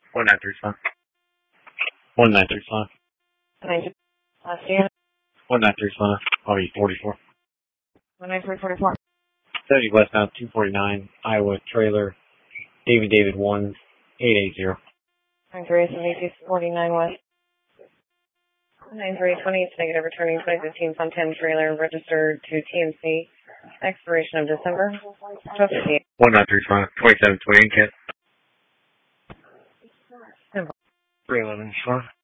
1935. 1935. Last year. 1935. I'll be 44. 19344. 70 westbound 249 Iowa trailer. David 1880. 937249 west. 9320 negative returning 2015 Fun 10 trailer registered to TMC. Expiration of December 1258. 1935. 2728 Kent. 311 Shore.